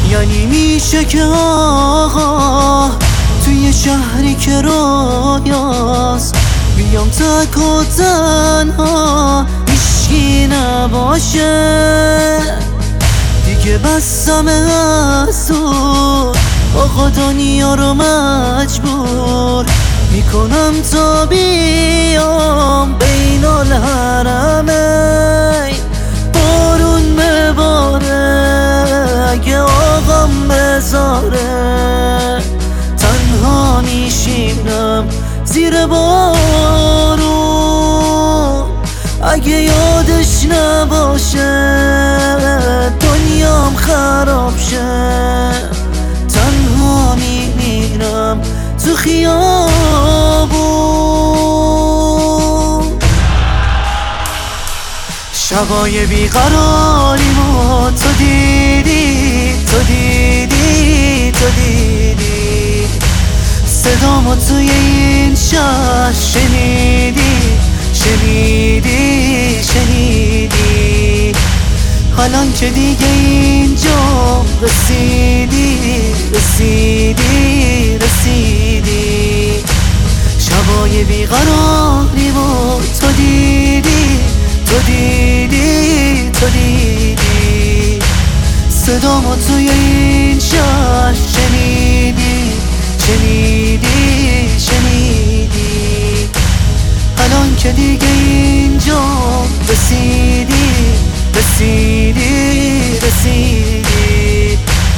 یعنی میشه که آقا توی شهری که رویاست بیام تک و تنها هیچکی نباشه دیگه بسم از تو آقا دنیا رو مجبور میکنم تا بیام بین الحرمین بارون بباره اگه آقام بذاره تنها میشینم زیر بارون اگه یادش نباشه دنیام خراب شه تنها میمیرم تو خیابون شبای بیقراریمو تو دیدی تو دیدی تو دیدی صدامو توی این شهر شنیدی شنیدی شنیدی حالان که دیگه اینجا رسیدی رسیدی رسیدی شبای بیقراریمو تو دیدی تو دیدی تو دیدی صدامو توی این شهر شنیدی شنیدی شنیدی الان که دیگه اینجا رسیدی رسیدی رسیدی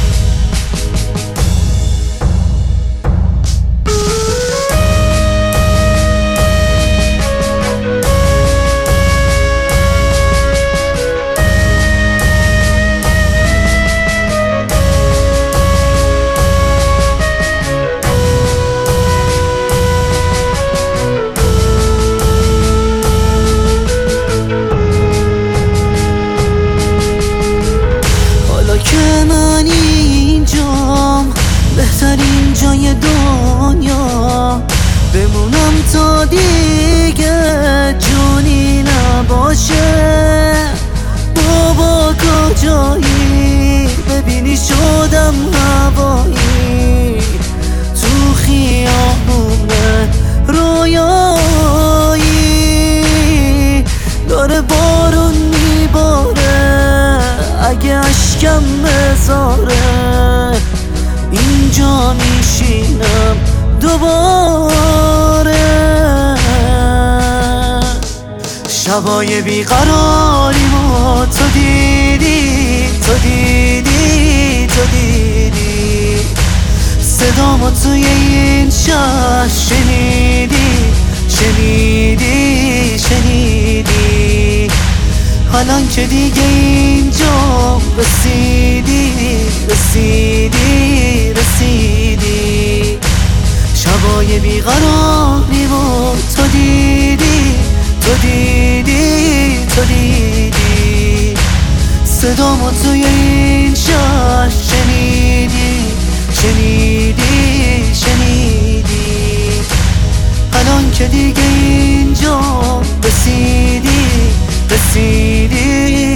من اینجام بهترین جای دنیا بمونم تا دیگه جونی نباشه بابا کجایی ببینی شدم هوایی تو خیابونه رویایی داره بارون میباره اگه اشکم بذاره اینجا میشینم دوباره شبای بیقراریمو تو دیدی تو دیدی تو دیدی صدامو توی این شهر شنیدی شنیدی شنیدی حالان که دیگه اینجا رسیدی رسیدی رسیدی شبای بیقراریمو تو دیدی تو دیدی تو دیدی صدامو توی این شهر شنیدی شنیدی شنیدی الان که دیگه اینجا رسیدی رسیدی